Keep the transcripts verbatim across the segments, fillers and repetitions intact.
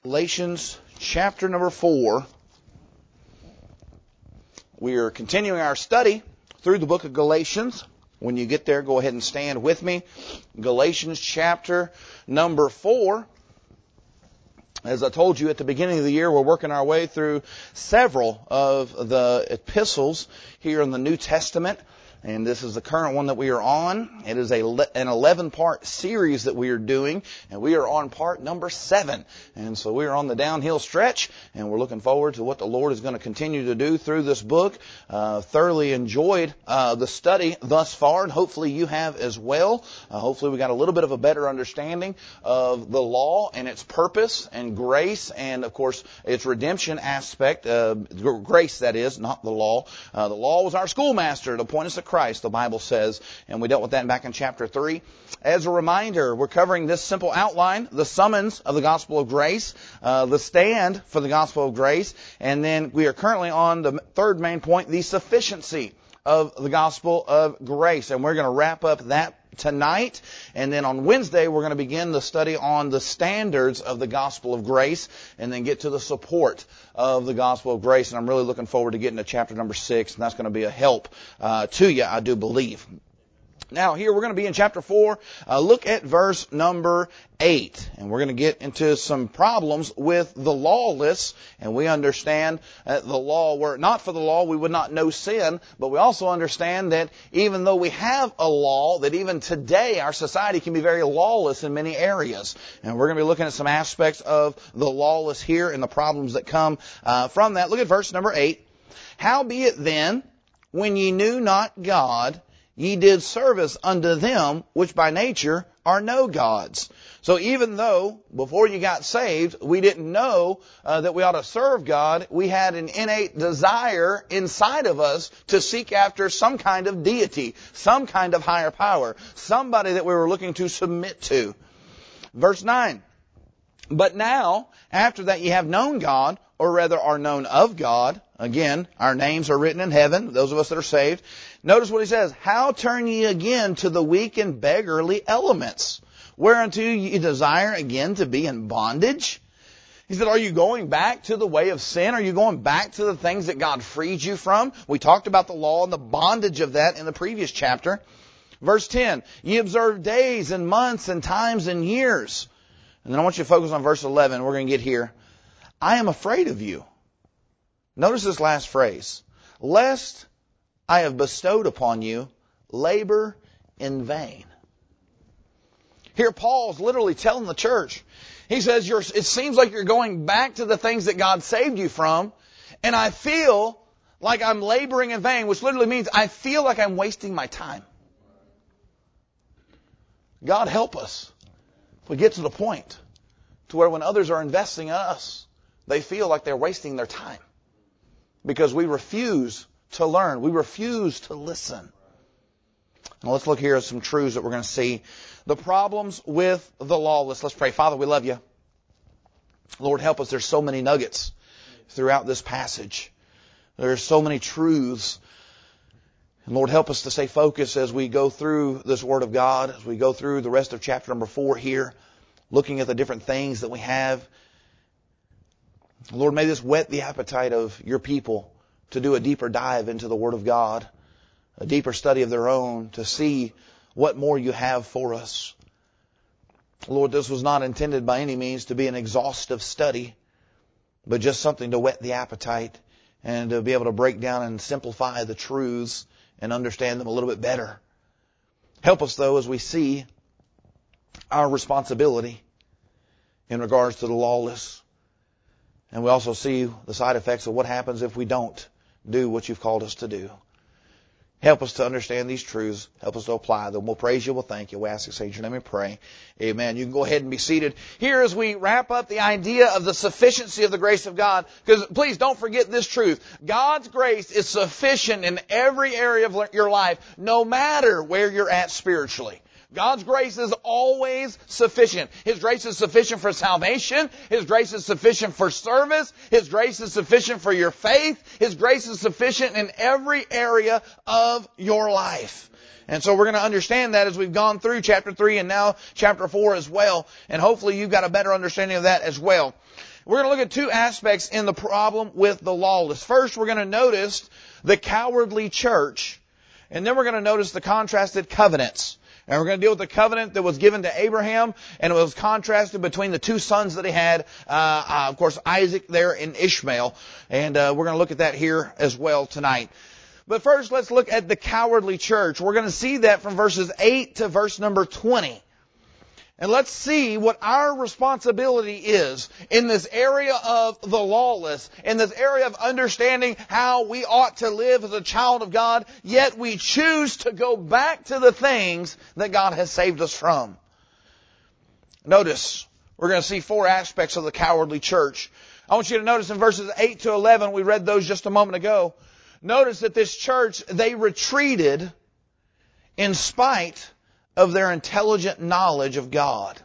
Galatians chapter number four. We are continuing our study through the book of Galatians. When you get there, go ahead and stand with me. Galatians chapter number four. As I told you at the beginning of the year, we're working our way through several of the epistles here in the New Testament. And this is the current one that we are on. It is a, an eleven-part series that we are doing, and we are on part number seven. And so we are on the downhill stretch, and we're looking forward to what the Lord is going to continue to do through this book. Uh, thoroughly enjoyed uh, the study thus far, and hopefully you have as well. Uh, hopefully we got a little bit of a better understanding of the law and its purpose and grace, and of course its redemption aspect. Uh, grace, that is, not the law. Uh, the law was our schoolmaster to point us to Christ, the Bible says, and we dealt with that back in chapter three. As a reminder, we're covering this simple outline, the summons of the gospel of grace, uh, the stand for the gospel of grace, and then we are currently on the third main point, the sufficiency of the gospel of grace, and we're going to wrap up that tonight, and then on Wednesday we're going to begin the study on the standards of the gospel of grace, and then get to the support of the gospel of grace. And I'm really looking forward to getting to chapter number six, and that's going to be a help uh, to you, I do believe. Now, here we're going to be in chapter four. Uh, look at verse number eight. And we're going to get into some problems with the lawless. And we understand that the law, were it not for the law, we would not know sin. But we also understand that even though we have a law, that even today our society can be very lawless in many areas. And we're going to be looking at some aspects of the lawless here and the problems that come uh, from that. Look at verse number eight. Howbeit then, when ye knew not God, ye did service unto them which by nature are no gods. So even though before you got saved, we didn't know uh, that we ought to serve God, we had an innate desire inside of us to seek after some kind of deity, some kind of higher power, somebody that we were looking to submit to. Verse nine. But now, after that ye have known God, or rather are known of God, again, our names are written in heaven, those of us that are saved. Notice what he says, how turn ye again to the weak and beggarly elements, whereunto ye desire again to be in bondage? He said, are you going back to the way of sin? Are you going back to the things that God freed you from? We talked about the law and the bondage of that in the previous chapter. Verse ten, ye observe days and months and times and years. And then I want you to focus on verse eleven. We're going to get here. I am afraid of you. Notice this last phrase. Lest I have bestowed upon you labor in vain. Here Paul's literally telling the church. He says, you're, it seems like you're going back to the things that God saved you from. And I feel like I'm laboring in vain, which literally means I feel like I'm wasting my time. God help us. If we get to the point to where when others are investing in us, they feel like they're wasting their time because we refuse to learn. We refuse to listen. Now let's look here at some truths that we're going to see. The problems with the lawless. Let's pray. Father, we love you. Lord, help us. There's so many nuggets throughout this passage. There's so many truths. And Lord, help us to stay focused as we go through this Word of God, as we go through the rest of chapter number four here, looking at the different things that we have. Lord, may this whet the appetite of your people to do a deeper dive into the Word of God, a deeper study of their own, to see what more you have for us. Lord, this was not intended by any means to be an exhaustive study, but just something to whet the appetite and to be able to break down and simplify the truths and understand them a little bit better. Help us, though, as we see our responsibility in regards to the lawless. And we also see the side effects of what happens if we don't do what you've called us to do. Help us to understand these truths. Help us to apply them. We'll praise you. We'll thank you. We ask this in your name and pray. Amen. You can go ahead and be seated. Here as we wrap up the idea of the sufficiency of the grace of God, because please don't forget this truth. God's grace is sufficient in every area of your life, no matter where you're at spiritually. God's grace is always sufficient. His grace is sufficient for salvation. His grace is sufficient for service. His grace is sufficient for your faith. His grace is sufficient in every area of your life. And so we're going to understand that as we've gone through chapter three and now chapter four as well. And hopefully you've got a better understanding of that as well. We're going to look at two aspects in the problem with the lawless. First, we're going to notice the cowardly church, and then we're going to notice the contrasted covenants. And we're going to deal with the covenant that was given to Abraham, and it was contrasted between the two sons that he had, uh, uh, of course, Isaac there and Ishmael. And uh, we're going to look at that here as well tonight. But first, let's look at the cowardly church. We're going to see that from verses eight to verse number twenty. And let's see what our responsibility is in this area of the lawless, in this area of understanding how we ought to live as a child of God, yet we choose to go back to the things that God has saved us from. Notice, we're going to see four aspects of the cowardly church. I want you to notice in verses eight to eleven, we read those just a moment ago. Notice that this church, they retreated in spite of their intelligent knowledge of God.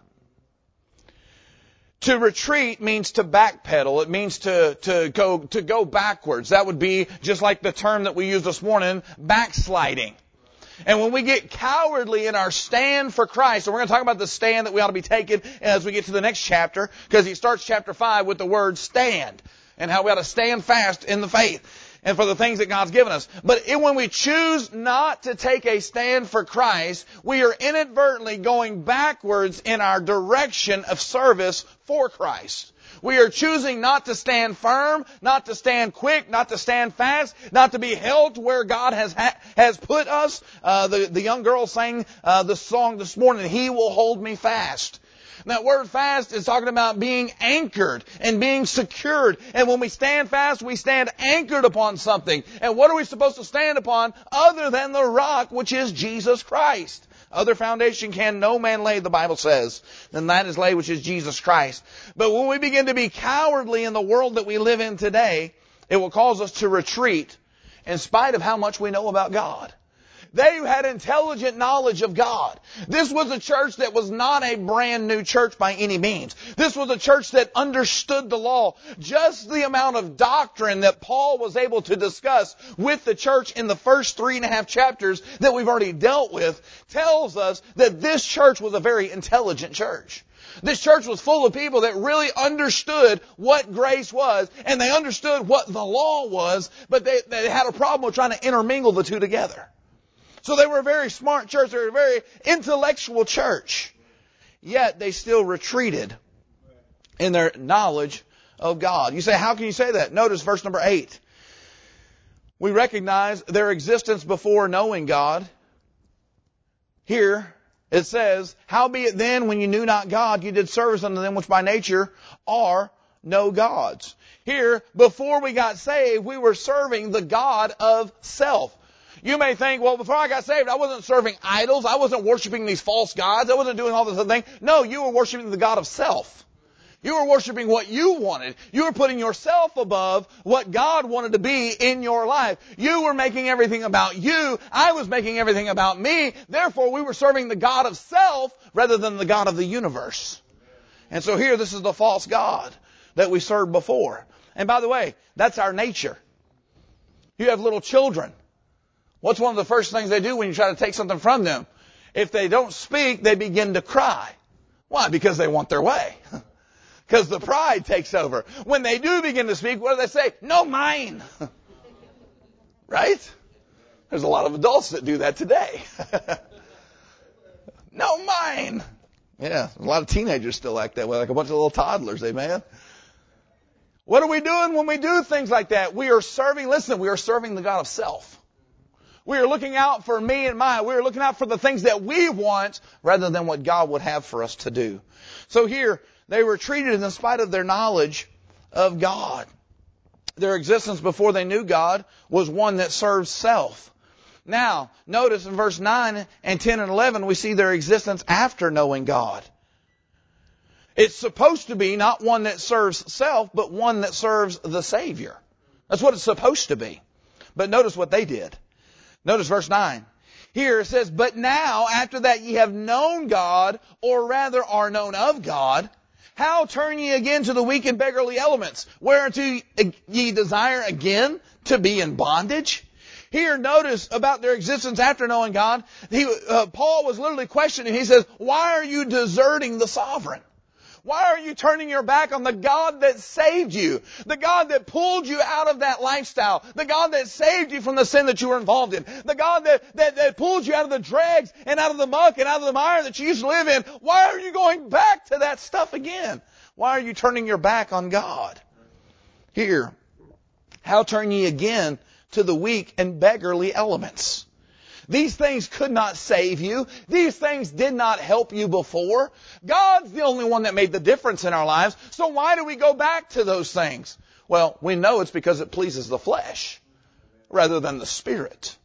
To retreat means to backpedal. It means to, to go, to go backwards. That would be just like the term that we used this morning, backsliding. And when we get cowardly in our stand for Christ, and we're going to talk about the stand that we ought to be taking as we get to the next chapter, because he starts chapter five with the word stand, and how we ought to stand fast in the faith and for the things that God's given us. But when we choose not to take a stand for Christ, we are inadvertently going backwards in our direction of service for Christ. We are choosing not to stand firm, not to stand quick, not to stand fast, not to be held to where God has ha- has put us. Uh, the, the young girl sang uh, the song this morning, He Will Hold Me Fast. That word fast is talking about being anchored and being secured. And when we stand fast, we stand anchored upon something. And what are we supposed to stand upon other than the rock, which is Jesus Christ? Other foundation can no man lay, the Bible says, than that is laid, which is Jesus Christ. But when we begin to be cowardly in the world that we live in today, it will cause us to retreat in spite of how much we know about God. They had intelligent knowledge of God. This was a church that was not a brand new church by any means. This was a church that understood the law. Just the amount of doctrine that Paul was able to discuss with the church in the first three and a half chapters that we've already dealt with tells us that this church was a very intelligent church. This church was full of people that really understood what grace was, and they understood what the law was, but they, they had a problem with trying to intermingle the two together. So they were a very smart church. They were a very intellectual church. Yet they still retreated in their knowledge of God. You say, how can you say that? Notice verse number eight. We recognize their existence before knowing God. Here it says, howbeit then when you knew not God, you did service unto them which by nature are no gods. Here, before we got saved, we were serving the God of self. You may think, well, before I got saved, I wasn't serving idols. I wasn't worshiping these false gods. I wasn't doing all this other thing. No, you were worshiping the God of self. You were worshiping what you wanted. You were putting yourself above what God wanted to be in your life. You were making everything about you. I was making everything about me. Therefore, we were serving the God of self rather than the God of the universe. And so here, this is the false God that we served before. And by the way, that's our nature. You have little children. What's one of the first things they do when you try to take something from them? If they don't speak, they begin to cry. Why? Because they want their way. Because the pride takes over. When they do begin to speak, what do they say? No, mine. Right? There's a lot of adults that do that today. No, mine. Yeah, a lot of teenagers still act that way, like a bunch of little toddlers, amen? What are we doing when we do things like that? We are serving, listen, we are serving the God of self. We are looking out for me and mine. We are looking out for the things that we want rather than what God would have for us to do. So here, they were treated in spite of their knowledge of God. Their existence before they knew God was one that served self. Now, notice in verse nine and ten and eleven, we see their existence after knowing God. It's supposed to be not one that serves self, but one that serves the Savior. That's what it's supposed to be. But notice what they did. Notice verse nine. Here it says, but now, after that ye have known God, or rather are known of God, how turn ye again to the weak and beggarly elements, whereunto ye desire again to be in bondage? Here, notice about their existence after knowing God. He, uh, Paul was literally questioning. He says, why are you deserting the sovereign? Why are you turning your back on the God that saved you? The God that pulled you out of that lifestyle. The God that saved you from the sin that you were involved in. The God that, that, that pulled you out of the dregs and out of the muck and out of the mire that you used to live in. Why are you going back to that stuff again? Why are you turning your back on God? Here, how turn ye again to the weak and beggarly elements? These things could not save you. These things did not help you before. God's the only one that made the difference in our lives. So why do we go back to those things? Well, we know it's because it pleases the flesh rather than the Spirit.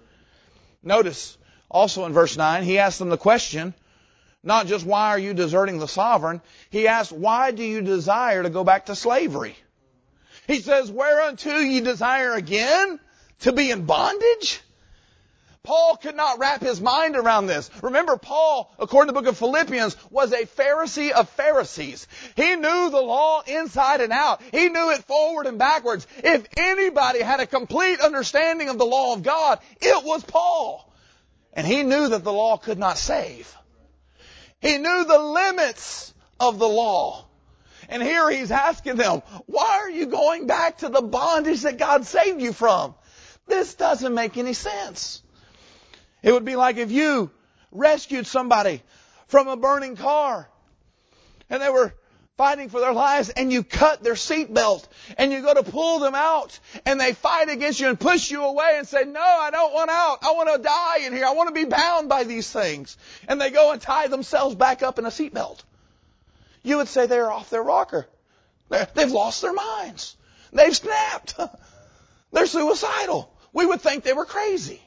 Notice also in verse nine, he asked them the question, not just why are you deserting the sovereign? He asked, why do you desire to go back to slavery? He says, whereunto ye desire again to be in bondage? Paul could not wrap his mind around this. Remember, Paul, according to the book of Philippians, was a Pharisee of Pharisees. He knew the law inside and out. He knew it forward and backwards. If anybody had a complete understanding of the law of God, it was Paul. And he knew that the law could not save. He knew the limits of the law. And here he's asking them, why are you going back to the bondage that God saved you from? This doesn't make any sense. It would be like if you rescued somebody from a burning car and they were fighting for their lives and you cut their seatbelt and you go to pull them out and they fight against you and push you away and say, no, I don't want out. I want to die in here. I want to be bound by these things. And they go and tie themselves back up in a seatbelt. You would say they're off their rocker. They're, they've lost their minds. They've snapped. They're suicidal. We would think they were crazy.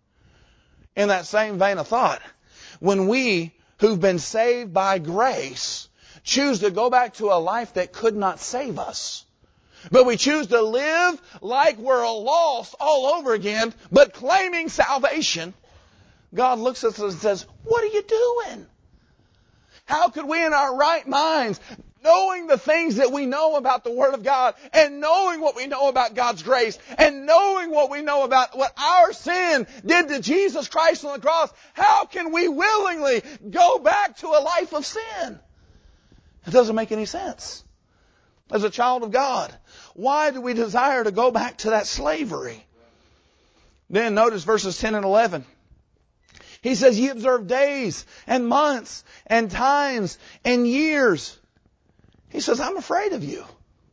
In that same vein of thought, when we who've been saved by grace choose to go back to a life that could not save us, but we choose to live like we're lost all over again, but claiming salvation, God looks at us and says, what are you doing? How could we in our right minds, knowing the things that we know about the Word of God and knowing what we know about God's grace and knowing what we know about what our sin did to Jesus Christ on the cross, how can we willingly go back to a life of sin? It doesn't make any sense. As a child of God, why do we desire to go back to that slavery? Then notice verses ten and eleven. He says, ye observe days and months and times and years. He says, I'm afraid of you.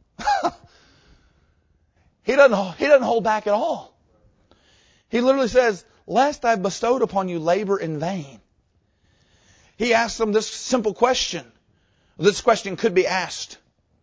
he doesn't, he doesn't hold back at all. He literally says, lest I bestowed upon you labor in vain. He asks them this simple question. This question could be asked.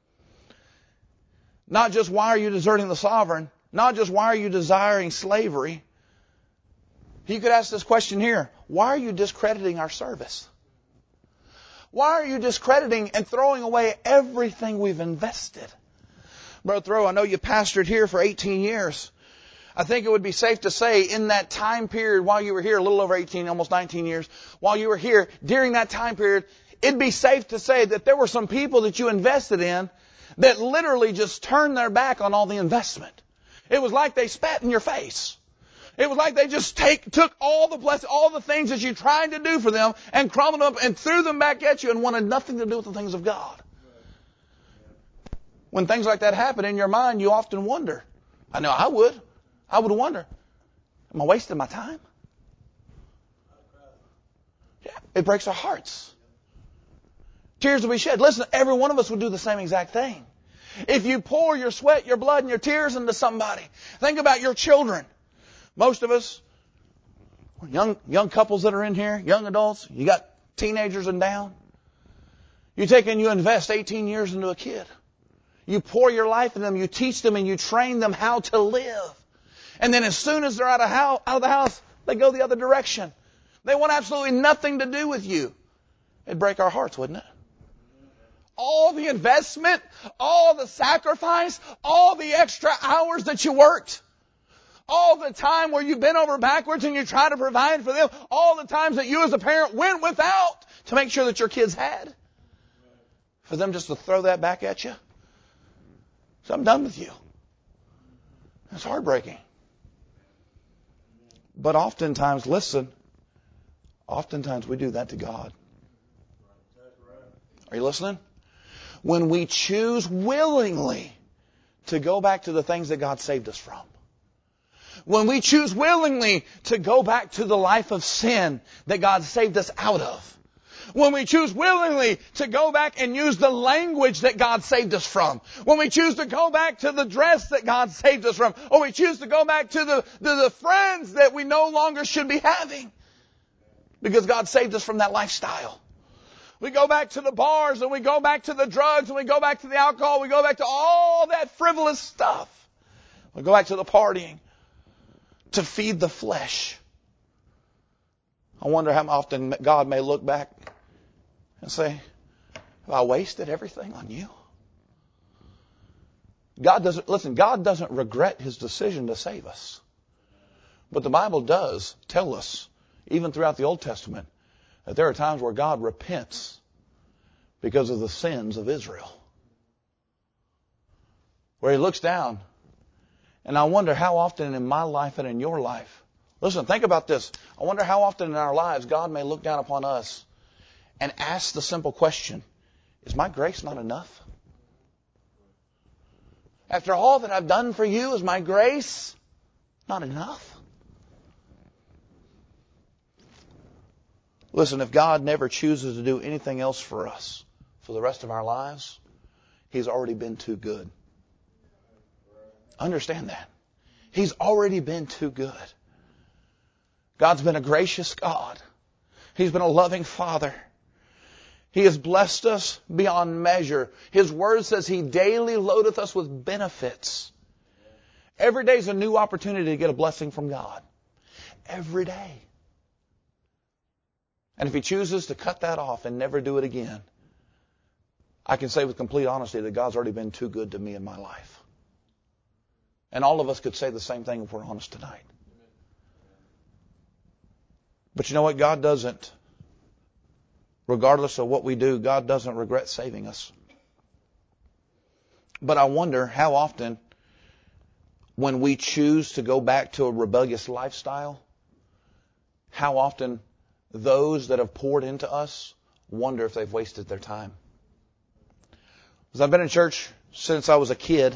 Not just why are you deserting the sovereign? Not just why are you desiring slavery? He could ask this question here. Why are you discrediting our service? Why are you discrediting and throwing away everything we've invested? Brother Thoreau, I know you pastored here for eighteen years. I think it would be safe to say in that time period while you were here, a little over eighteen, almost nineteen years, while you were here, during that time period, it'd be safe to say that there were some people that you invested in that literally just turned their back on all the investment. It was like they spat in your face. It was like they just take, took all the blessings, all the things that you tried to do for them and crumbled them up and threw them back at you and wanted nothing to do with the things of God. When things like that happen in your mind, you often wonder. I know I would. I would wonder, am I wasting my time? Yeah, it breaks our hearts. Tears will be shed. Listen, every one of us would do the same exact thing. If you pour your sweat, your blood, and your tears into somebody, think about your children. Most of us, young young couples that are in here, young adults, you got teenagers and down. You take and you invest eighteen years into a kid. You pour your life in them, you teach them and you train them how to live. And then as soon as they're out of, house, out of the house, they go the other direction. They want absolutely nothing to do with you. It'd break our hearts, wouldn't it? All the investment, all the sacrifice, all the extra hours that you worked, all the time where you bent over backwards and you try to provide for them, all the times that you as a parent went without to make sure that your kids had, for them just to throw that back at you. So I'm done with you. It's heartbreaking. But oftentimes, listen, oftentimes we do that to God. Are you listening? when we choose willingly to go back to the things that God saved us from. When we choose willingly to go back to the life of sin that God saved us out of. When we choose willingly to go back and use the language that God saved us from. When we choose to go back to the dress that God saved us from. Or we choose to go back to the, to the friends that we no longer should be having. Because God saved us from that lifestyle. We go back to the bars and we go back to the drugs and we go back to the alcohol. We go back to all that frivolous stuff. We go back to the partying to feed the flesh. I wonder how often God may look back and say, have I wasted everything on you? God doesn't, listen, God doesn't regret His decision to save us. But the Bible does tell us, even throughout the Old Testament, that there are times where God repents because of the sins of Israel. Where He looks down, and I wonder how often in my life and in your life, listen, think about this. I wonder how often in our lives God may look down upon us and ask the simple question, is my grace not enough? After all that I've done for you, is my grace not enough? Listen, if God never chooses to do anything else for us for the rest of our lives, He's already been too good. Understand that. He's already been too good. God's been a gracious God. He's been a loving Father. He has blessed us beyond measure. His Word says He daily loadeth us with benefits. Every day is a new opportunity to get a blessing from God. Every day. And if He chooses to cut that off and never do it again, I can say with complete honesty that God's already been too good to me in my life. And all of us could say the same thing if we're honest tonight. But you know what? God doesn't, regardless of what we do, God doesn't regret saving us. But I wonder how often when we choose to go back to a rebellious lifestyle, how often those that have poured into us wonder if they've wasted their time. Because I've been in church since I was a kid.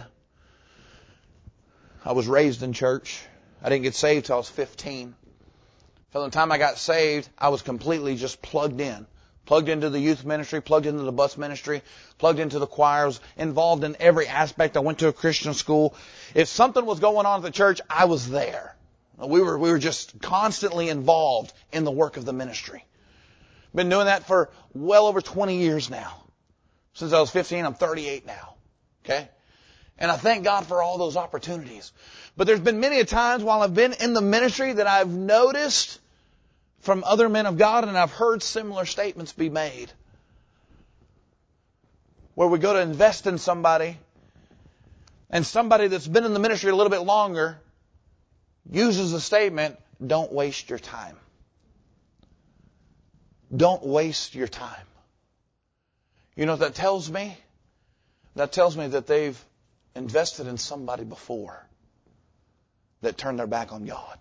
I was raised in church. I didn't get saved till I was fifteen. From the time I got saved, I was completely just plugged in. Plugged into the youth ministry, plugged into the bus ministry, plugged into the choirs, involved in every aspect. I went to a Christian school. If something was going on at the church, I was there. We were we were just constantly involved in the work of the ministry. Been doing that for well over twenty years now. Since I was fifteen, I'm thirty-eight now. Okay? And I thank God for all those opportunities. But there's been many a times while I've been in the ministry that I've noticed from other men of God, and I've heard similar statements be made. Where we go to invest in somebody, and somebody that's been in the ministry a little bit longer uses the statement, don't waste your time. Don't waste your time. You know what that tells me? That tells me that they've invested in somebody before that turned their back on God.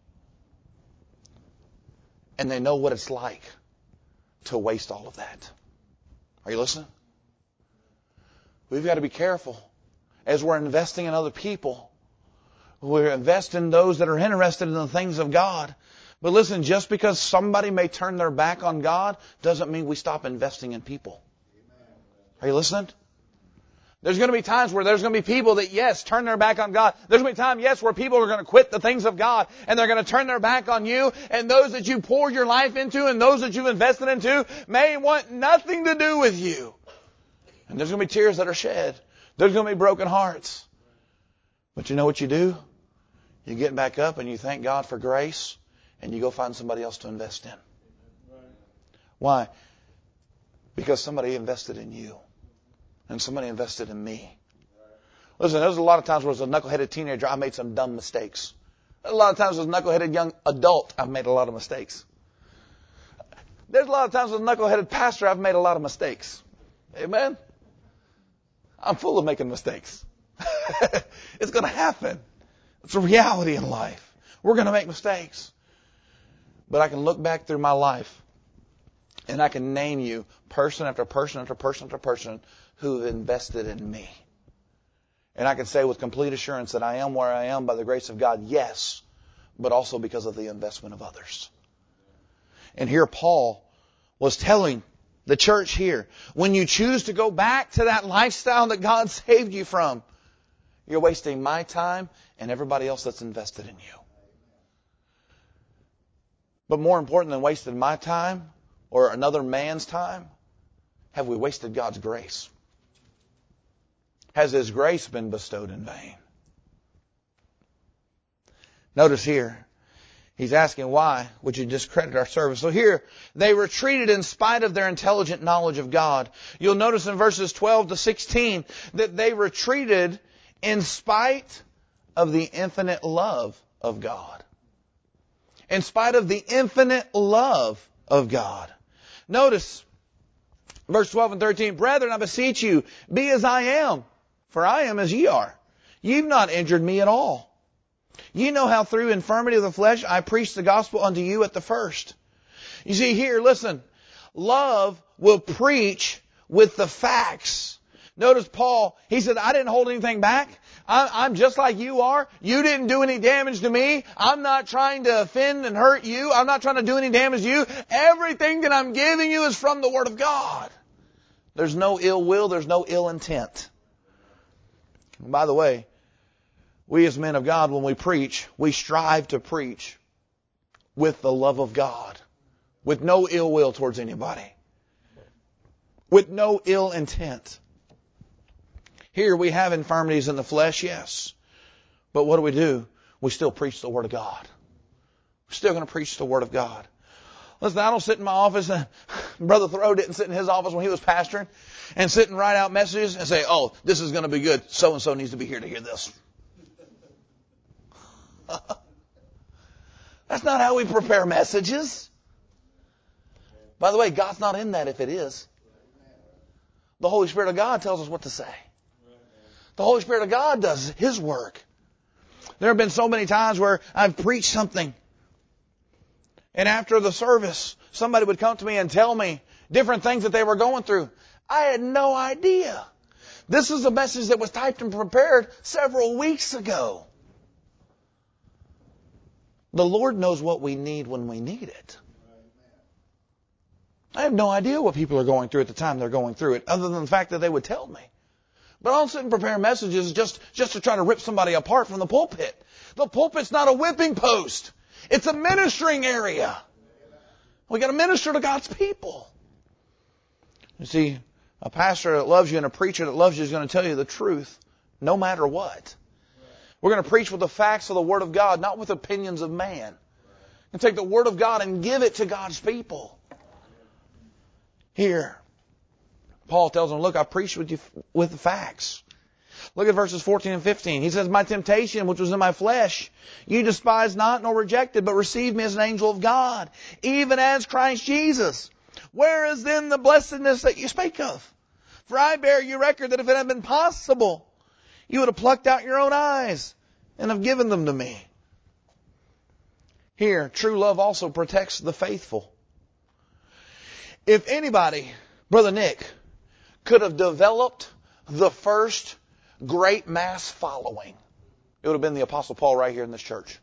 And they know what it's like to waste all of that. Are you listening? We've got to be careful as we're investing in other people. We're investing in those that are interested in the things of God. But listen, just because somebody may turn their back on God doesn't mean we stop investing in people. Are you listening? There's going to be times where there's going to be people that, yes, turn their back on God. There's going to be times, yes, where people are going to quit the things of God and they're going to turn their back on you. And those that you poured your life into and those that you've invested into may want nothing to do with you. And there's going to be tears that are shed. There's going to be broken hearts. But you know what you do? You get back up and you thank God for grace and you go find somebody else to invest in. Why? Because somebody invested in you. And somebody invested in me. Listen, there's a lot of times where as a knuckleheaded teenager, I made some dumb mistakes. There's a lot of times as a knuckleheaded young adult, I've made a lot of mistakes. There's a lot of times as a knuckleheaded pastor, I've made a lot of mistakes. Amen? I'm full of making mistakes. It's going to happen. It's a reality in life. We're going to make mistakes. But I can look back through my life and I can name you person after person after person after person who have invested in me. And I can say with complete assurance that I am where I am by the grace of God, yes, but also because of the investment of others. And here Paul was telling the church here, when you choose to go back to that lifestyle that God saved you from, you're wasting my time and everybody else that's invested in you. But more important than wasting my time or another man's time, have we wasted God's grace? Has His grace been bestowed in vain? Notice here, he's asking why would you discredit our service? So here, they retreated in spite of their intelligent knowledge of God. You'll notice in verses twelve to sixteen that they retreated in spite of the infinite love of God. In spite of the infinite love of God. Notice verse twelve and thirteen, Brethren, I beseech you, be as I am, for I am as ye are. Ye've not injured me at all. Ye know how through infirmity of the flesh I preached the gospel unto you at the first. You see here, listen, love will preach with the facts. Notice Paul, he said, I didn't hold anything back. I'm just like you are. You didn't do any damage to me. I'm not trying to offend and hurt you. I'm not trying to do any damage to you. Everything that I'm giving you is from the Word of God. There's no ill will. There's no ill intent. And by the way, we as men of God, when we preach, we strive to preach with the love of God, with no ill will towards anybody, with no ill intent. Here we have infirmities in the flesh, yes. But what do we do? We still preach the Word of God. We're still going to preach the Word of God. Listen, I don't sit in my office, and Brother Thoreau didn't sit in his office when he was pastoring, and sit and write out messages and say, oh, this is going to be good. So-and-so needs to be here to hear this. That's not how we prepare messages. By the way, God's not in that if it is. The Holy Spirit of God tells us what to say. The Holy Spirit of God does His work. There have been so many times where I've preached something, and after the service, somebody would come to me and tell me different things that they were going through. I had no idea. This is a message that was typed and prepared several weeks ago. The Lord knows what we need when we need it. I have no idea what people are going through at the time they're going through it, other than the fact that they would tell me. But I don't sit and prepare messages just, just to try to rip somebody apart from the pulpit. The pulpit's not a whipping post. It's a ministering area. We got to minister to God's people. You see, a pastor that loves you and a preacher that loves you is going to tell you the truth, no matter what. We're going to preach with the facts of the Word of God, not with opinions of man. And take the Word of God and give it to God's people. Here, Paul tells them, look, I preach with you with the facts. Look at verses fourteen and fifteen. He says, my temptation, which was in my flesh, you despised not nor rejected, but received me as an angel of God, even as Christ Jesus. Where is then the blessedness that you speak of? For I bear you record that if it had been possible, you would have plucked out your own eyes and have given them to me. Here, true love also protects the faithful. If anybody, Brother Nick, could have developed the first great mass following, it would have been the Apostle Paul right here in this church.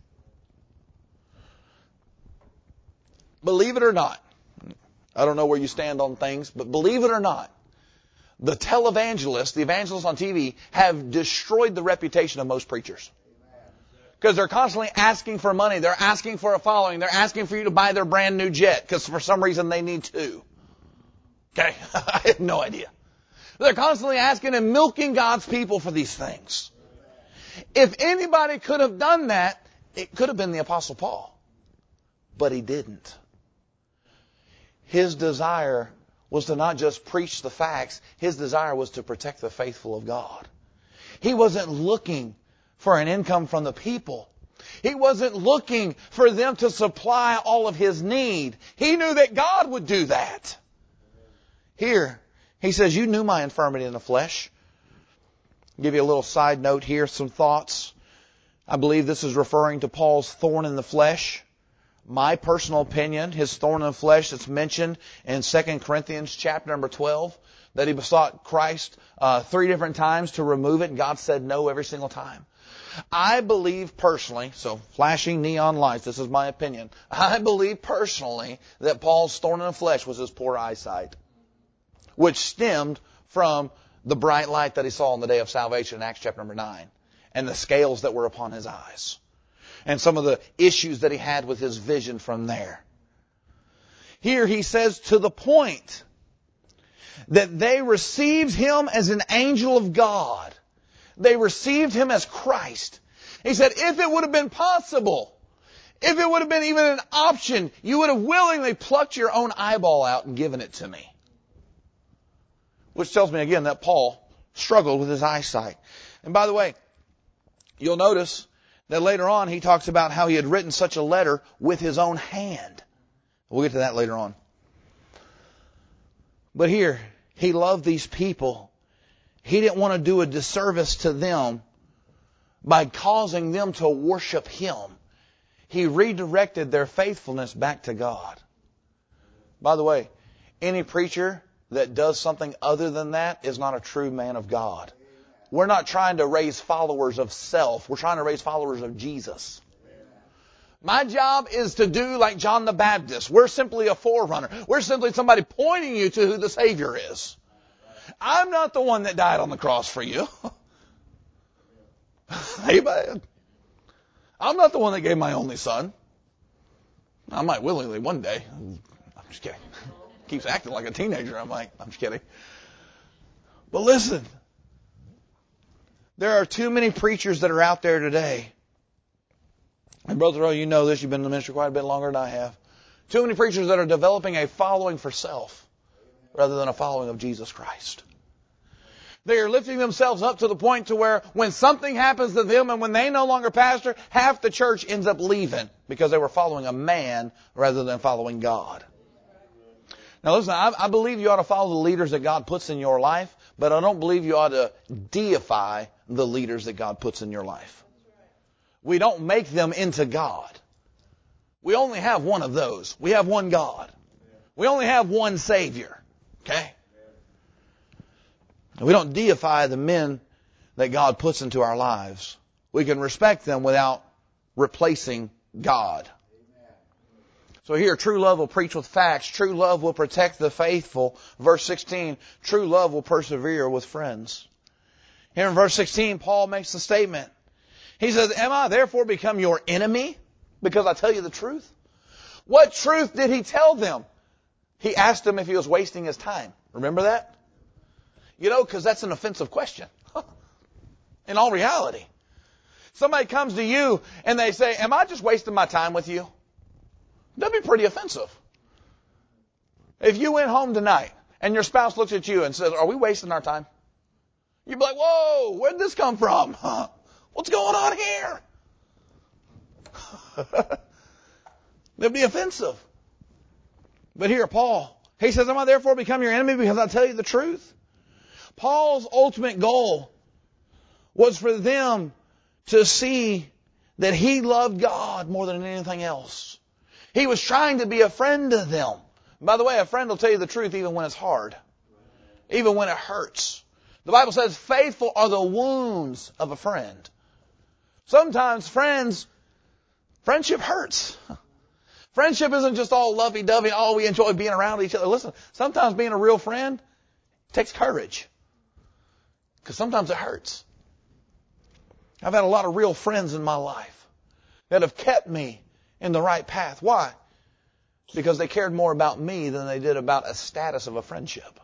Believe it or not, I don't know where you stand on things, but believe it or not, the televangelists, the evangelists on T V, have destroyed the reputation of most preachers. Because they're constantly asking for money. They're asking for a following. They're asking for you to buy their brand new jet because for some reason they need to. Okay? I have no idea. They're constantly asking and milking God's people for these things. If anybody could have done that, it could have been the Apostle Paul. But he didn't. His desire was to not just preach the facts. His desire was to protect the faithful of God. He wasn't looking for an income from the people. He wasn't looking for them to supply all of his need. He knew that God would do that. Here, he says, you knew my infirmity in the flesh. I'll give you a little side note here, some thoughts. I believe this is referring to Paul's thorn in the flesh. My personal opinion, his thorn in the flesh that's mentioned in Second Corinthians chapter number twelve, that he besought Christ uh, three different times to remove it, and God said no every single time. I believe personally, so flashing neon lights, this is my opinion. I believe personally that Paul's thorn in the flesh was his poor eyesight, which stemmed from the bright light that he saw on the day of salvation in Acts chapter number nine, and the scales that were upon his eyes, and some of the issues that he had with his vision from there. Here he says, to the point that they received him as an angel of God. They received him as Christ. He said, if it would have been possible, if it would have been even an option, you would have willingly plucked your own eyeball out and given it to me. Which tells me again that Paul struggled with his eyesight. And by the way, you'll notice that later on he talks about how he had written such a letter with his own hand. We'll get to that later on. But here, he loved these people. He didn't want to do a disservice to them by causing them to worship him. He redirected their faithfulness back to God. By the way, any preacher that does something other than that is not a true man of God. We're not trying to raise followers of self. We're trying to raise followers of Jesus. My job is to do like John the Baptist. We're simply a forerunner. We're simply somebody pointing you to who the Savior is. I'm not the one that died on the cross for you. Amen. I'm not the one that gave my only son. I might willingly one day. I'm just kidding. Keeps acting like a teenager. I'm like, I'm just kidding. But listen, there are too many preachers that are out there today. And Brother Earl, you know this. You've been in the ministry quite a bit longer than I have. Too many preachers that are developing a following for self rather than a following of Jesus Christ. They are lifting themselves up to the point to where when something happens to them and when they no longer pastor, half the church ends up leaving because they were following a man rather than following God. Now listen, I, I believe you ought to follow the leaders that God puts in your life, but I don't believe you ought to deify the leaders that God puts in your life. We don't make them into God. We only have one of those. We have one God. We only have one Savior. Okay? And we don't deify the men that God puts into our lives. We can respect them without replacing God. So here, true love will preach with facts. True love will protect the faithful. Verse sixteen, true love will persevere with friends. Here in verse sixteen, Paul makes the statement. He says, am I therefore become your enemy because I tell you the truth? What truth did he tell them? He asked them if he was wasting his time. Remember that? You know, because that's an offensive question. In all reality. Somebody comes to you and they say, am I just wasting my time with you? That'd be pretty offensive. If you went home tonight and your spouse looks at you and says, are we wasting our time? You'd be like, whoa, where'd this come from? What's going on here? That'd be offensive. But here, Paul, he says, am I therefore become your enemy because I tell you the truth? Paul's ultimate goal was for them to see that he loved God more than anything else. He was trying to be a friend to them. By the way, a friend will tell you the truth even when it's hard. Even when it hurts. The Bible says, faithful are the wounds of a friend. Sometimes friends, friendship hurts. Friendship isn't just all lovey-dovey, oh, we enjoy being around each other. Listen, sometimes being a real friend takes courage. Because sometimes it hurts. I've had a lot of real friends in my life that have kept me in the right path. Why? Because they cared more about me than they did about a status of a friendship.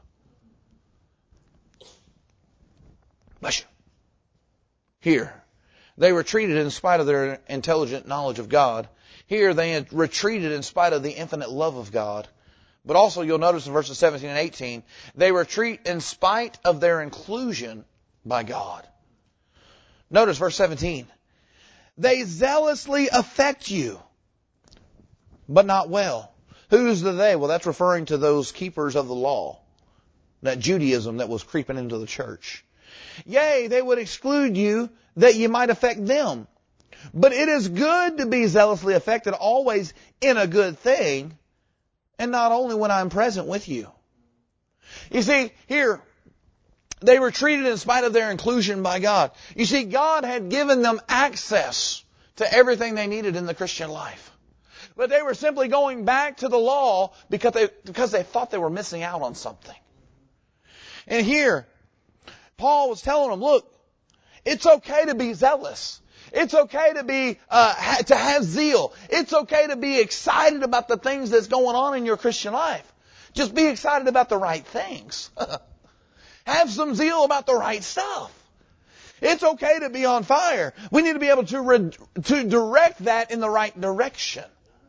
Bless you. Here, they retreated in spite of their intelligent knowledge of God. Here, they had retreated in spite of the infinite love of God. But also, you'll notice in verses seventeen and eighteen, they retreat in spite of their inclusion by God. Notice verse seventeen. They zealously affect you, but not well. Who's the they? Well, that's referring to those keepers of the law. That Judaism that was creeping into the church. Yea, they would exclude you that you might affect them. But it is good to be zealously affected always in a good thing, and not only when I'm present with you. You see, here, they were treated in spite of their inclusion by God. You see, God had given them access to everything they needed in the Christian life. But they were simply going back to the law because they, because they thought they were missing out on something. And here, Paul was telling them, look, it's okay to be zealous. It's okay to be, uh, ha- to have zeal. It's okay to be excited about the things that's going on in your Christian life. Just be excited about the right things. Have some zeal about the right stuff. It's okay to be on fire. We need to be able to re- to direct that in the right direction.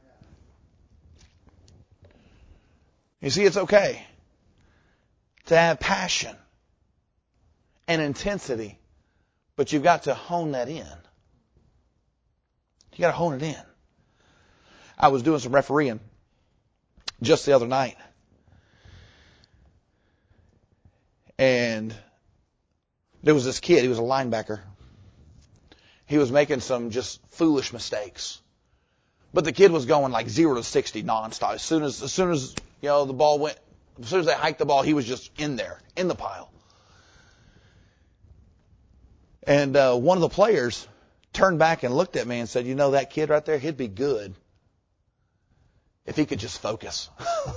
You see, it's okay to have passion and intensity, but you've got to hone that in. You got to hone it in. I was doing some refereeing just the other night, and there was this kid. He was a linebacker. He was making some just foolish mistakes, but the kid was going like zero to sixty nonstop. As soon as, as soon as you know the ball went, as soon as they hiked the ball, he was just in there, in the pile. And uh, one of the players turned back and looked at me and said, "You know that kid right there? He'd be good if he could just focus."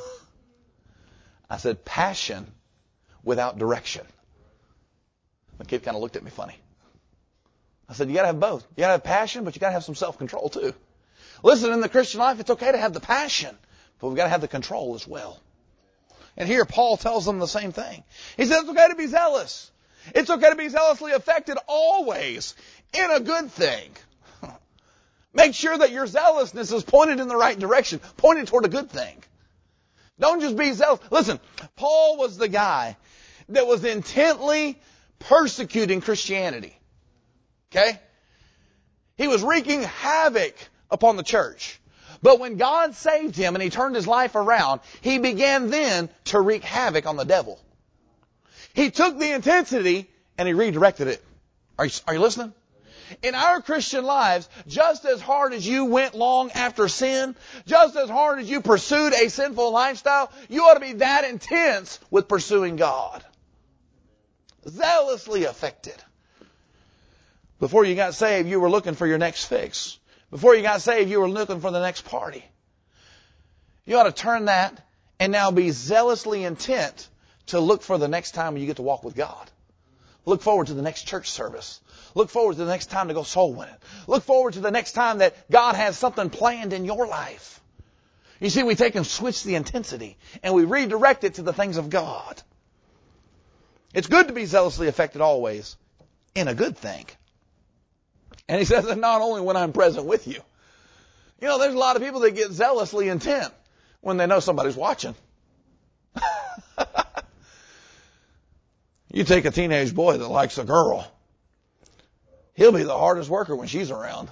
I said, "Passion without direction." The kid kind of looked at me funny. I said, you got to have both. You got to have passion, but you got to have some self-control too. Listen, in the Christian life, it's okay to have the passion, but we've got to have the control as well. And here Paul tells them the same thing. He says it's okay to be zealous. It's okay to be zealously affected always in a good thing. Make sure that your zealousness is pointed in the right direction, pointed toward a good thing. Don't just be zealous. Listen, Paul was the guy that was intently persecuting Christianity. Okay? He was wreaking havoc upon the church. But when God saved him and he turned his life around, he began then to wreak havoc on the devil. He took the intensity and he redirected it. Are you, are you listening? In our Christian lives, just as hard as you went long after sin, just as hard as you pursued a sinful lifestyle, you ought to be that intense with pursuing God. Zealously affected. Before you got saved, you were looking for your next fix. Before you got saved, you were looking for the next party. You ought to turn that and now be zealously intent to look for the next time you get to walk with God. Look forward to the next church service. Look forward to the next time to go soul winning. Look forward to the next time that God has something planned in your life. You see, we take and switch the intensity and we redirect it to the things of God. It's good to be zealously affected always in a good thing. And he says that not only when I'm present with you. You know, there's a lot of people that get zealously intent when they know somebody's watching. You take a teenage boy that likes a girl. He'll be the hardest worker when she's around.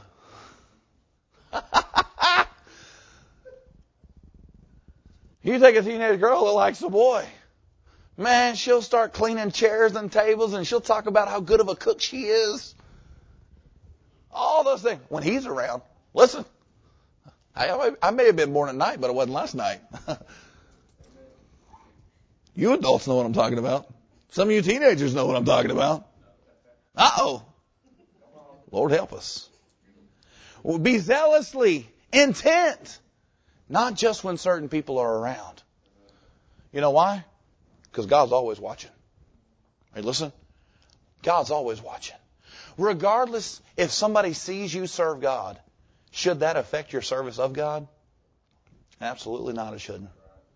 You take a teenage girl that likes a boy. Man, she'll start cleaning chairs and tables and she'll talk about how good of a cook she is. All those things. When he's around, listen, I, I may have been born at night, but it wasn't last night. You adults know what I'm talking about. Some of you teenagers know what I'm talking about. Uh-oh. Lord help us. Well, be zealously intent, not just when certain people are around. You know why? Because God's always watching. Hey, listen. God's always watching. Regardless if somebody sees you serve God, should that affect your service of God? Absolutely not, it shouldn't.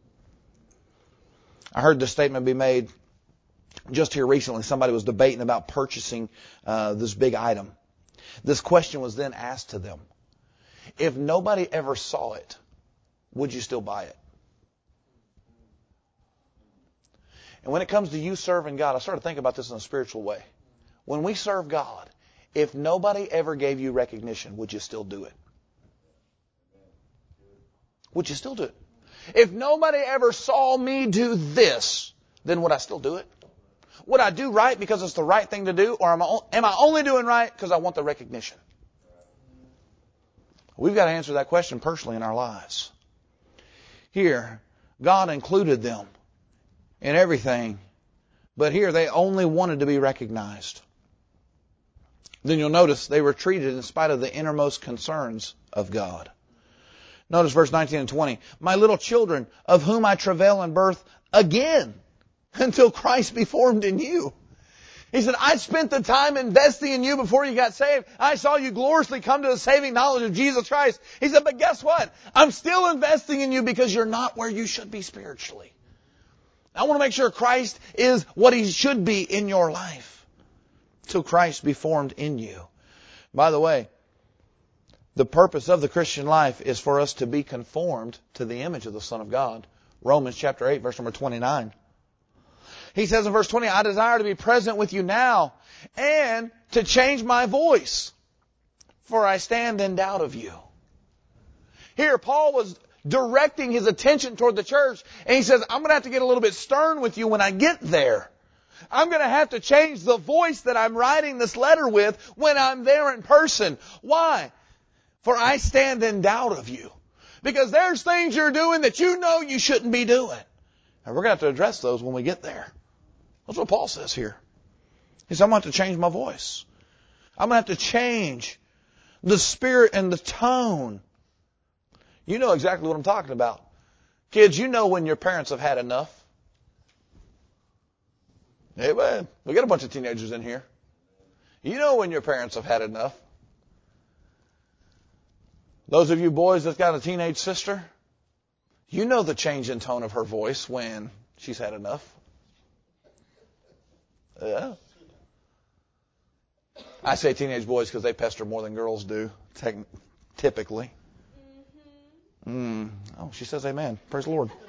I heard this statement be made just here recently. Somebody was debating about purchasing uh, this big item. This question was then asked to them. If nobody ever saw it, would you still buy it? And when it comes to you serving God, I started thinking about this in a spiritual way. When we serve God, if nobody ever gave you recognition, would you still do it? Would you still do it? If nobody ever saw me do this, then would I still do it? Would I do right because it's the right thing to do, or am I, am I only doing right because I want the recognition? We've got to answer that question personally in our lives. Here, God included them in everything. But here they only wanted to be recognized. Then you'll notice they were treated in spite of the innermost concerns of God. Notice verse nineteen and twenty. My little children, of whom I travail in birth again, until Christ be formed in you. He said, I spent the time investing in you before you got saved. I saw you gloriously come to the saving knowledge of Jesus Christ. He said, but guess what? I'm still investing in you because you're not where you should be spiritually. I want to make sure Christ is what He should be in your life. Till Christ be formed in you. By the way, the purpose of the Christian life is for us to be conformed to the image of the Son of God. Romans chapter eight, verse number twenty-nine. He says in verse twenty, I desire to be present with you now and to change my voice, for I stand in doubt of you. Here, Paul was directing his attention toward the church, and he says, I'm going to have to get a little bit stern with you when I get there. I'm going to have to change the voice that I'm writing this letter with when I'm there in person. Why? For I stand in doubt of you. Because there's things you're doing that you know you shouldn't be doing. And we're going to have to address those when we get there. That's what Paul says here. He says, I'm going to have to change my voice. I'm going to have to change the spirit and the tone. You know exactly what I'm talking about. Kids, you know when your parents have had enough. Amen. We got a bunch of teenagers in here. You know when your parents have had enough. Those of you boys that's got a teenage sister, you know the change in tone of her voice when she's had enough. Yeah. I say teenage boys because they pester more than girls do, typically. Mm. Oh, she says amen. Praise the Lord.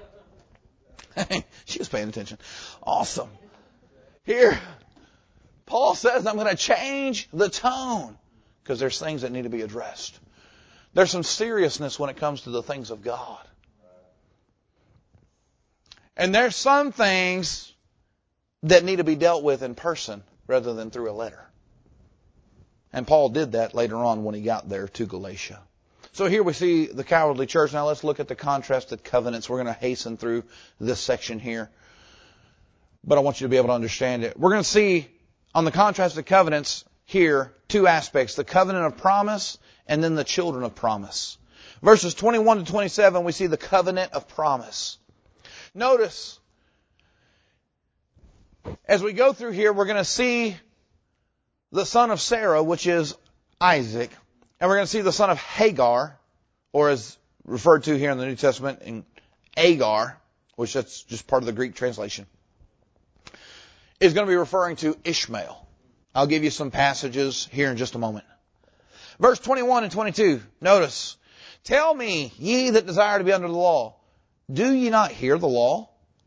She was paying attention. Awesome. Here, Paul says I'm going to change the tone because there's things that need to be addressed. There's some seriousness when it comes to the things of God. And there's some things that need to be dealt with in person rather than through a letter. And Paul did that later on when he got there to Galatia. So here we see the cowardly church. Now let's look at the contrasted covenants. We're going to hasten through this section here. But I want you to be able to understand it. We're going to see on the contrasted covenants here two aspects. The covenant of promise and then the children of promise. Verses twenty-one to twenty-seven, we see the covenant of promise. Notice, as we go through here, we're going to see the son of Sarah, which is Isaac. And we're going to see the son of Hagar, or as referred to here in the New Testament, in Agar, which that's just part of the Greek translation, is going to be referring to Ishmael. I'll give you some passages here in just a moment. Verse twenty-one and twenty-two, notice, tell me, ye that desire to be under the law, do ye not hear the law?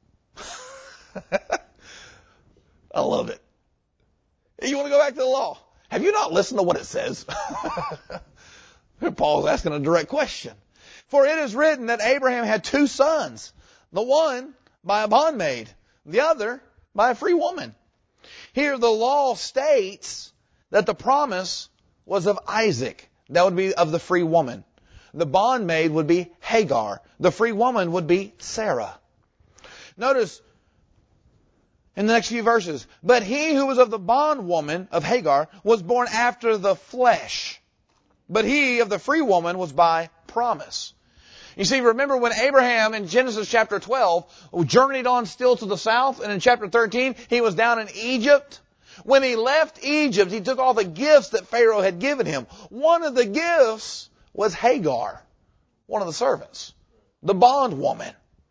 I love it. You want to go back to the law? Have you not listened to what it says? Paul's asking a direct question. For it is written that Abraham had two sons, the one by a bondmaid, the other by a free woman. Here the law states that the promise was of Isaac. That would be of the free woman. The bondmaid would be Hagar. The free woman would be Sarah. Notice in the next few verses, but he who was of the bondwoman of Hagar was born after the flesh, but he of the free woman was by promise. You see, remember when Abraham in Genesis chapter twelve journeyed on still to the south, and in chapter thirteen he was down in Egypt? When he left Egypt, he took all the gifts that Pharaoh had given him. One of the gifts was Hagar, one of the servants, the bondwoman.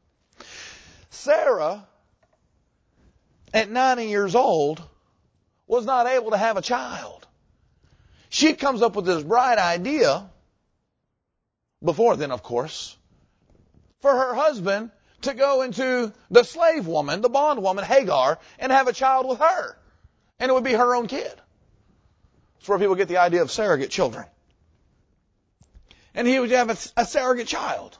Sarah, at ninety years old, was not able to have a child. She comes up with this bright idea, before then, of course, for her husband to go into the slave woman, the bondwoman, Hagar, and have a child with her. And it would be her own kid. That's where people get the idea of surrogate children. And he would have a, a surrogate child.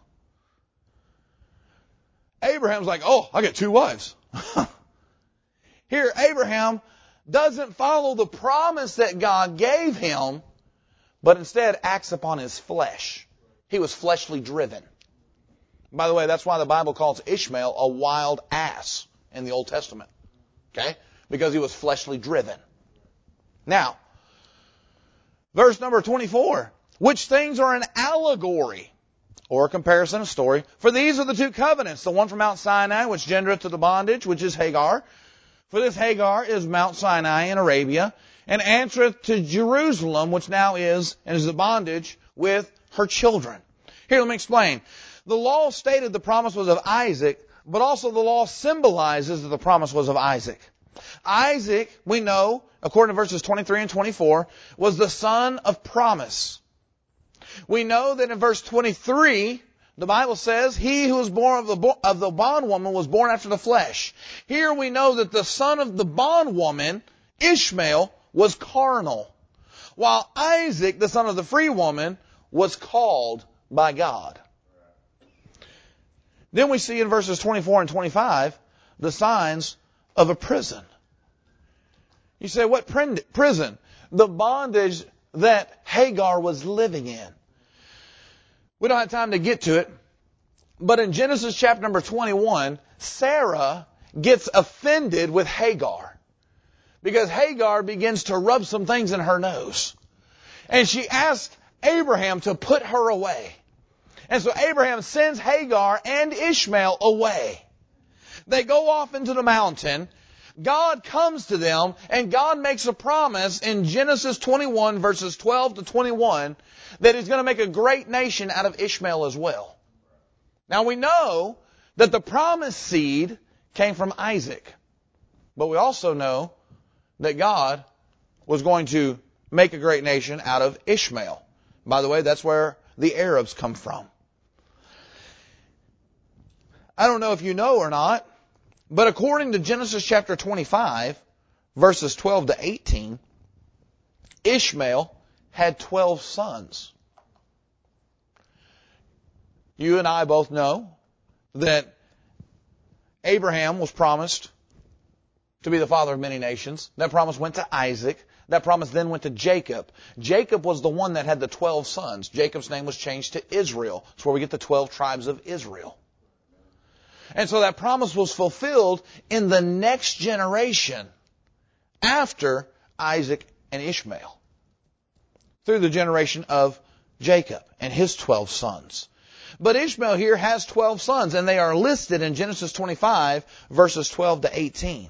Abraham's like, oh, I get two wives. Here, Abraham doesn't follow the promise that God gave him, but instead acts upon his flesh. He was fleshly driven. By the way, that's why the Bible calls Ishmael a wild ass in the Old Testament. Okay? Because he was fleshly driven. Now, verse number twenty-four. Which things are an allegory, or a comparison, a story. For these are the two covenants, the one from Mount Sinai, which gendereth to the bondage, which is Hagar. For this Hagar is Mount Sinai in Arabia, and answereth to Jerusalem, which now is, and is the bondage, with her children. Here, let me explain. The law stated the promise was of Isaac, but also the law symbolizes that the promise was of Isaac. Isaac, we know, according to verses twenty-three and twenty-four, was the son of promise. We know that in verse twenty-three, the Bible says, he who was born of the, of the bondwoman was born after the flesh. Here we know that the son of the bondwoman, Ishmael, was carnal, while Isaac, the son of the free woman, was called by God. Then we see in verses twenty-four and twenty-five the signs of a prison. You say, what prison? The bondage that Hagar was living in. We don't have time to get to it, but in Genesis chapter number twenty-one, Sarah gets offended with Hagar because Hagar begins to rub some things in her nose. And she asks Abraham to put her away. And so Abraham sends Hagar and Ishmael away. They go off into the mountain. God comes to them, and God makes a promise in Genesis twenty-one, verses twelve to twenty-one, that He's going to make a great nation out of Ishmael as well. Now we know that the promised seed came from Isaac. But we also know that God was going to make a great nation out of Ishmael. By the way, that's where the Arabs come from. I don't know if you know or not, but according to Genesis chapter twenty-five, verses twelve to eighteen, Ishmael had twelve sons. You and I both know that Abraham was promised to be the father of many nations. That promise went to Isaac. That promise then went to Jacob. Jacob was the one that had the twelve sons. Jacob's name was changed to Israel. That's where we get the twelve tribes of Israel. And so that promise was fulfilled in the next generation after Isaac and Ishmael, through the generation of Jacob and his twelve sons. But Ishmael here has twelve sons, and they are listed in Genesis twenty-five, verses twelve to eighteen.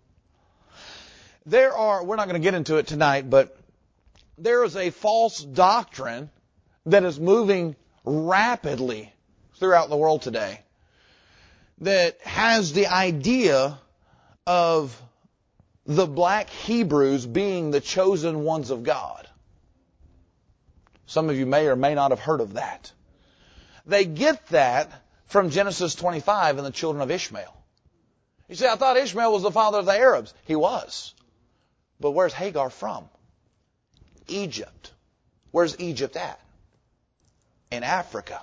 There are, we're not going to get into it tonight, but there is a false doctrine that is moving rapidly throughout the world today that has the idea of the black Hebrews being the chosen ones of God. Some of you may or may not have heard of that. They get that from Genesis twenty-five and the children of Ishmael. You say, I thought Ishmael was the father of the Arabs. He was. But where's Hagar from? Egypt. Where's Egypt at? In Africa.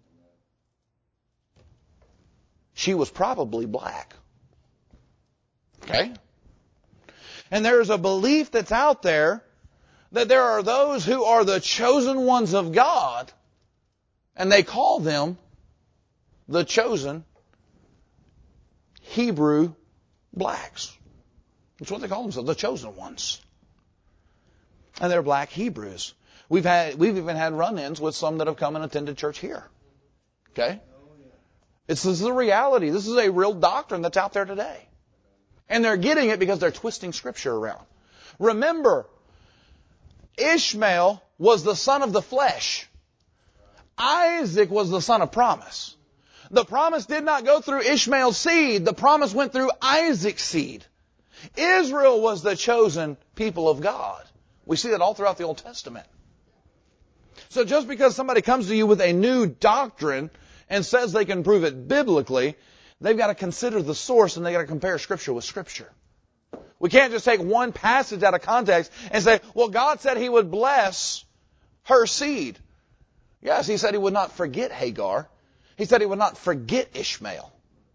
She was probably black. Okay? And there's a belief that's out there that there are those who are the chosen ones of God, and they call them the chosen Hebrew blacks. That's what they call themselves, the chosen ones. And they're black Hebrews. We've had, we've even had run-ins with some that have come and attended church here. Okay? It's, this is a reality. This is a real doctrine that's out there today. And they're getting it because they're twisting Scripture around. Remember, Ishmael was the son of the flesh. Isaac was the son of promise. The promise did not go through Ishmael's seed. The promise went through Isaac's seed. Israel was the chosen people of God. We see that all throughout the Old Testament. So just because somebody comes to you with a new doctrine and says they can prove it biblically, they've got to consider the source and they've got to compare Scripture with Scripture. We can't just take one passage out of context and say, well, God said He would bless her seed. Yes, He said He would not forget Hagar. He said He would not forget Ishmael.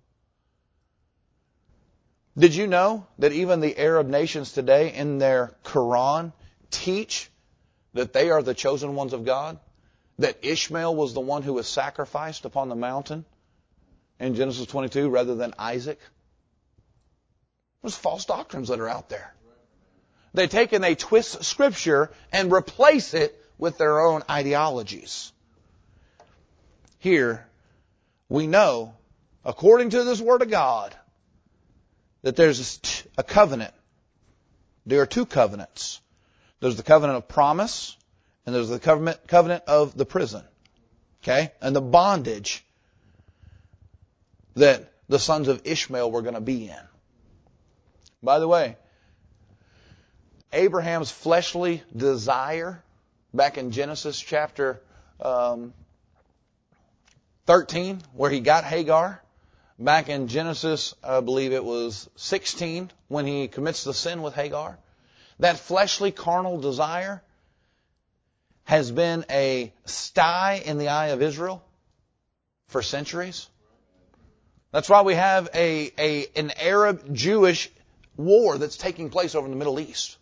Did you know that even the Arab nations today in their Quran teach that they are the chosen ones of God? That Ishmael was the one who was sacrificed upon the mountain in Genesis twenty-two rather than Isaac? There's false doctrines that are out there. They take and they twist Scripture and replace it with their own ideologies. Here, we know, according to this Word of God, that there's a covenant. There are two covenants. There's the covenant of promise, and there's the covenant covenant of the prison. Okay? And the bondage that the sons of Ishmael were going to be in. By the way, Abraham's fleshly desire, back in Genesis chapter um, thirteen, where he got Hagar, back in Genesis, I believe it was sixteen, when he commits the sin with Hagar, that fleshly carnal desire has been a sty in the eye of Israel for centuries. That's why we have a, a an Arab-Jewish war that's taking place over in the Middle East.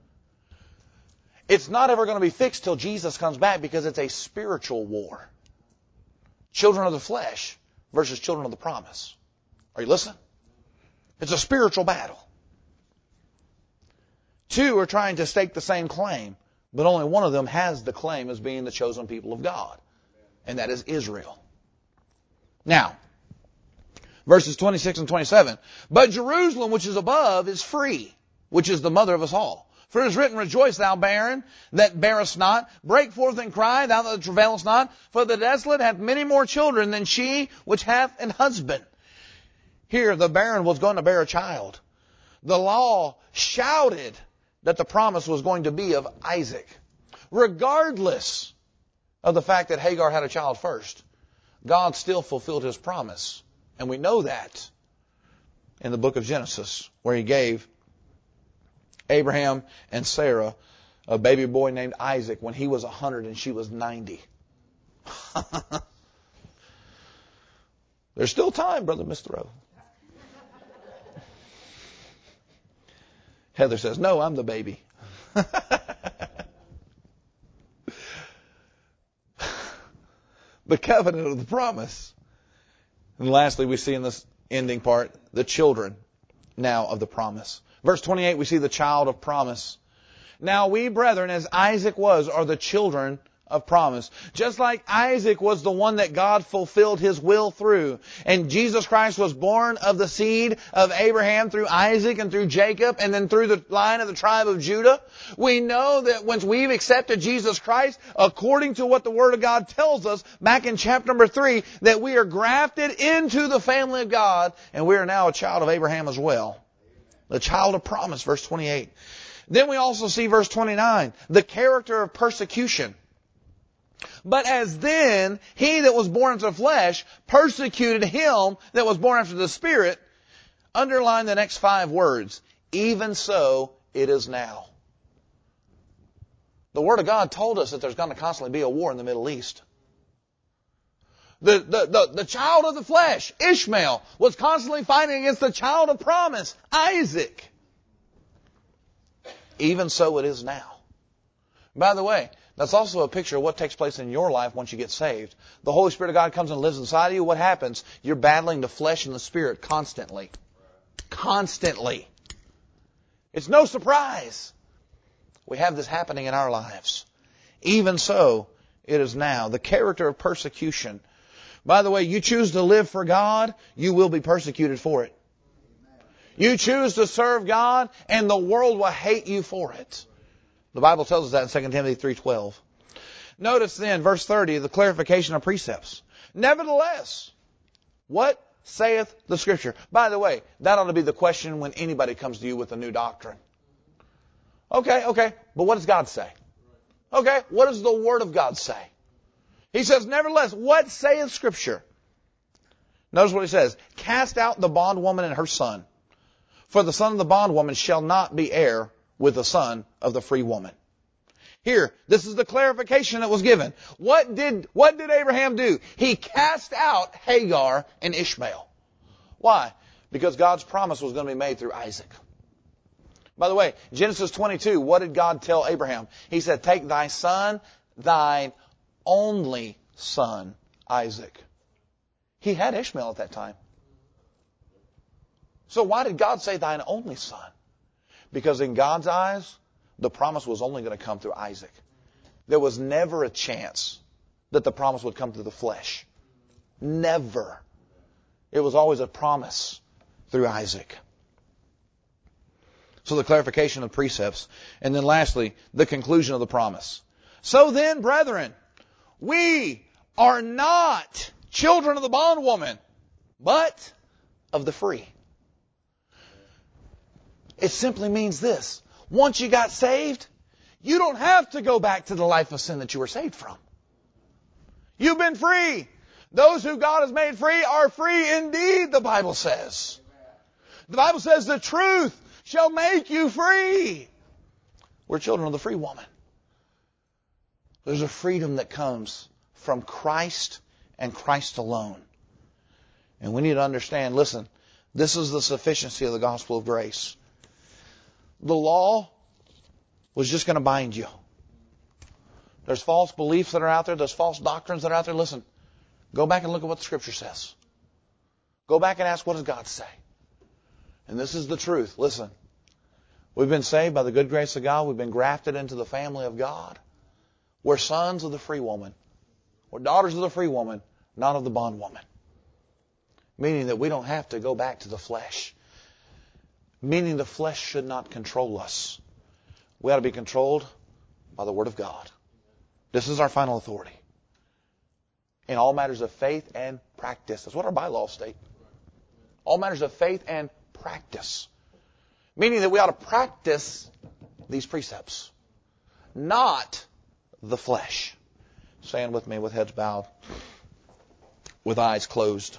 It's not ever going to be fixed till Jesus comes back because it's a spiritual war. Children of the flesh versus children of the promise. Are you listening? It's a spiritual battle. Two are trying to stake the same claim, but only one of them has the claim as being the chosen people of God, and that is Israel. Now, verses twenty-six and twenty-seven. But Jerusalem, which is above, is free, which is the mother of us all. For it is written, Rejoice, thou barren, that bearest not. Break forth and cry, thou that travailest not. For the desolate hath many more children than she which hath an husband. Here, the barren was going to bear a child. The law shouted that the promise was going to be of Isaac, regardless of the fact that Hagar had a child first. God still fulfilled His promise. And we know that in the book of Genesis, where He gave Abraham and Sarah a baby boy named Isaac when he was one hundred and she was ninety. There's still time, Brother Mister O. Heather says, no, I'm the baby. The covenant of the promise. And lastly, we see in this ending part, the children now of the promise. Verse twenty-eight, we see the child of promise. Now we, brethren, as Isaac was, are the children of promise. Just like Isaac was the one that God fulfilled His will through, and Jesus Christ was born of the seed of Abraham through Isaac and through Jacob and then through the line of the tribe of Judah, we know that once we've accepted Jesus Christ, according to what the Word of God tells us back in chapter number three, that we are grafted into the family of God, and we are now a child of Abraham as well. The child of promise, verse twenty-eight. Then we also see verse twenty-nine, the character of persecution. But as then he that was born into the flesh persecuted him that was born after the Spirit, underline the next five words, even so it is now. The Word of God told us that there's going to constantly be a war in the Middle East. The, the, the, the child of the flesh, Ishmael, was constantly fighting against the child of promise, Isaac. Even so it is now. By the way, that's also a picture of what takes place in your life once you get saved. The Holy Spirit of God comes and lives inside of you. What happens? You're battling the flesh and the spirit constantly. Constantly. It's no surprise. We have this happening in our lives. Even so, it is now. The character of persecution. By the way, you choose to live for God, you will be persecuted for it. You choose to serve God, and the world will hate you for it. The Bible tells us that in Second Timothy three twelve. Notice then, verse thirty, the clarification of precepts. Nevertheless, what saith the Scripture? By the way, that ought to be the question when anybody comes to you with a new doctrine. Okay, okay, but what does God say? Okay, what does the Word of God say? He says, nevertheless, what saith Scripture? Notice what he says. Cast out the bondwoman and her son. For the son of the bondwoman shall not be heir with the son of the free woman. Here, this is the clarification that was given. What did, what did Abraham do? He cast out Hagar and Ishmael. Why? Because God's promise was going to be made through Isaac. By the way, Genesis twenty-two, what did God tell Abraham? He said, take thy son, thine only son, Isaac. He had Ishmael at that time. So why did God say thine only son? Because in God's eyes, the promise was only going to come through Isaac. There was never a chance that the promise would come through the flesh. Never. It was always a promise through Isaac. So the clarification of precepts. And then lastly, the conclusion of the promise. So then, brethren, we are not children of the bondwoman, but of the free. It simply means this. Once you got saved, you don't have to go back to the life of sin that you were saved from. You've been free. Those who God has made free are free indeed, the Bible says. The Bible says the truth shall make you free. We're children of the free woman. There's a freedom that comes from Christ and Christ alone. And we need to understand, listen, this is the sufficiency of the gospel of grace. The law was just going to bind you. There's false beliefs that are out there. There's false doctrines that are out there. Listen, go back and look at what the Scripture says. Go back and ask, what does God say? And this is the truth. Listen, we've been saved by the good grace of God. We've been grafted into the family of God. We're sons of the free woman. We're daughters of the free woman, not of the bondwoman. Meaning that we don't have to go back to the flesh. Meaning the flesh should not control us. We ought to be controlled by the Word of God. This is our final authority. In all matters of faith and practice. That's what our bylaws state. All matters of faith and practice. Meaning that we ought to practice these precepts. Not the flesh. Stand with me with heads bowed. With eyes closed.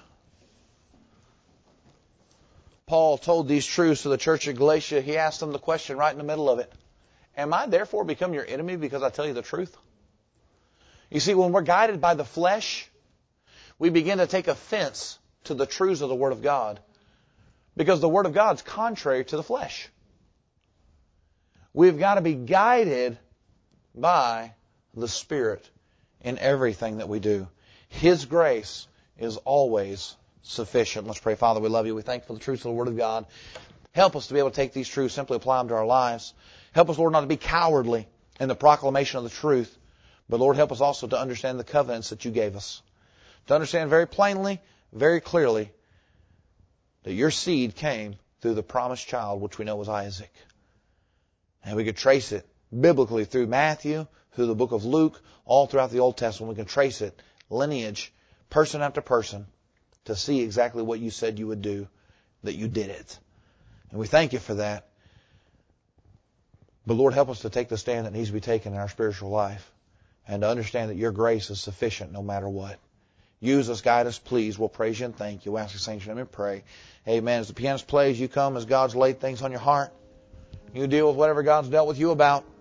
Paul told these truths to the church of Galatia. He asked them the question right in the middle of it. Am I therefore become your enemy because I tell you the truth? You see, when we're guided by the flesh, we begin to take offense to the truths of the Word of God. Because the Word of God is contrary to the flesh. We've got to be guided by the Spirit in everything that we do. His grace is always sufficient. Let's pray. Father, we love you. We thank you for the truths of the Word of God. Help us to be able to take these truths, simply apply them to our lives. Help us, Lord, not to be cowardly in the proclamation of the truth. But, Lord, help us also to understand the covenants that you gave us. To understand very plainly, very clearly, that your seed came through the promised child, which we know was Isaac. And we could trace it biblically through Matthew, through the book of Luke, all throughout the Old Testament. We can trace it, lineage, person after person, to see exactly what you said you would do, that you did it. And we thank you for that. But Lord, help us to take the stand that needs to be taken in our spiritual life and to understand that your grace is sufficient no matter what. Use us, guide us, please. We'll praise you and thank you. We'll ask the saints your name and pray. Amen. As the pianist plays, you come as God's laid things on your heart. You deal with whatever God's dealt with you about.